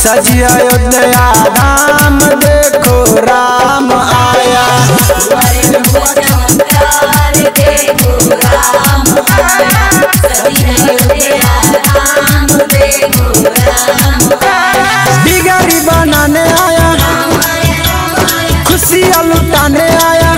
सजी अयोध्या धाम देखो राम आया। बिगड़ी बनाने आया, खुशियाँ लुटाने आया।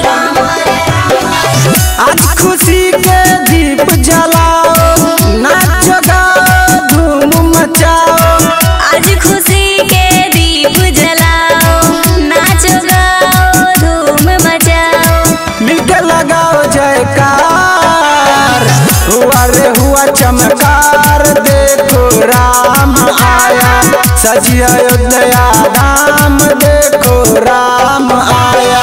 आज खुशी के दीप जलाओ, नाचो गाओ धूम मचाओ। आज खुशी के दीप जलाओ, नाचो गाओ धूम मचाओ। मिलकर लगाओ जयकार, हुआ रे हुआ चमकार देखो राम आया। सजी अयोध्या धाम देखो राम आया।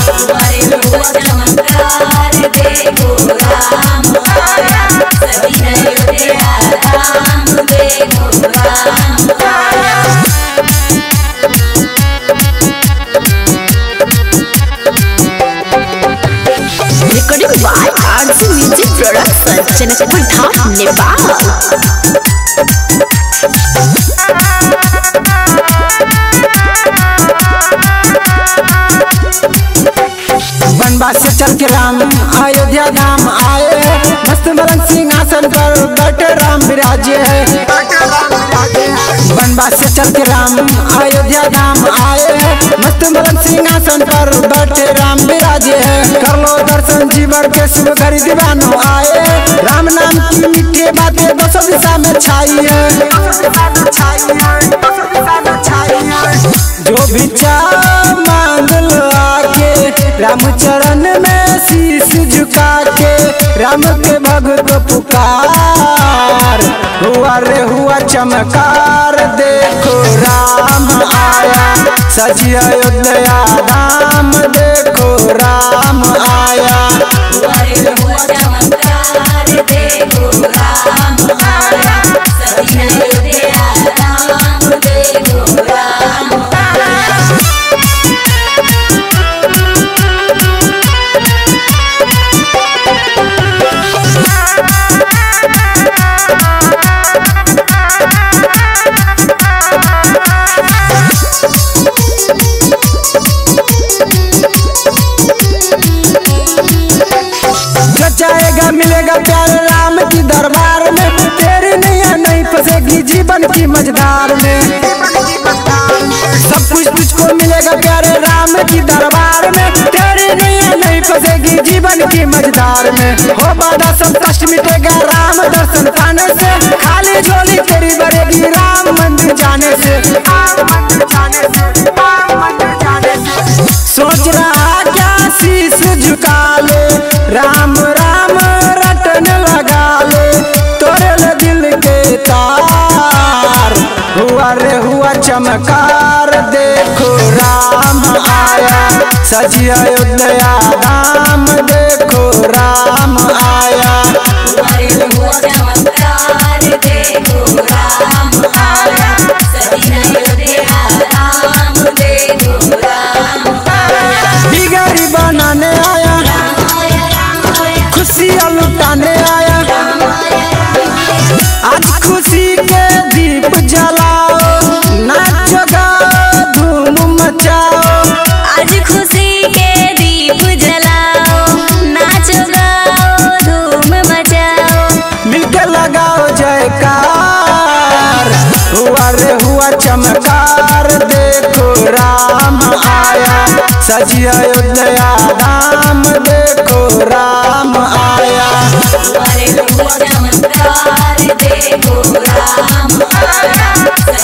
Recording by RC Music Production, Janakpur Dham, Nepal। वनवास से चल के राम अयोध्या धाम आए, मस्त मलंग सिंहासन पर बैठे राम विराजे है। वनवास से चल के राम अयोध्या धाम आए, मस्त मलंग सिंहासन पर बैठे राम विराजे है। कर लो दर्शन जीवन के शुभ घड़ी दीवानों आए, राम नाम की मीठी बातें दसों दिशा में छाई है। जो भी चाह मांग लो आके, राम चरण में शीश झुका के। राम के भक्त पुकार, हुआ रे हुआ चमकार देखो राम आया। सजी अयोध्या धाम देखो राम आया। जाएगा मिलेगा प्यार राम की दरबार में, तेरी नैया नहीं फंसेगी जीवन की मझधार में। सब कुछ तुझको मिलेगा प्यारे राम की दरबार में, तेरी नैया नहीं फंसेगी जीवन की मझधार में। हो बाधा सब कष्ट मिटेगा राम दर्शन पाने से, खाली झोली तेरी भरेगी राम मंदिर जाने से। सोच रहा क्या शीश झुका ले, राम राम रटन लगा ले, तोरे दिल के तार। हुआ रे हुआ चमकार देखो राम आया। सजी अयोध्या धाम देखो राम आया। बिगड़ी बनाने आया, खुशियाँ लुटाने आया। आज खुशी के दीप जलाओ, नाचो गाओ धूम मचाओ। आज खुशी के दीप जलाओ, नाचो गाओ धूम मचाओ। मिलकर लगाओ जयकार, हुआ रे हुआ चमकार देखो राम आया। सजी अयोध्या धाम देखो राम आया। देखो राम आया।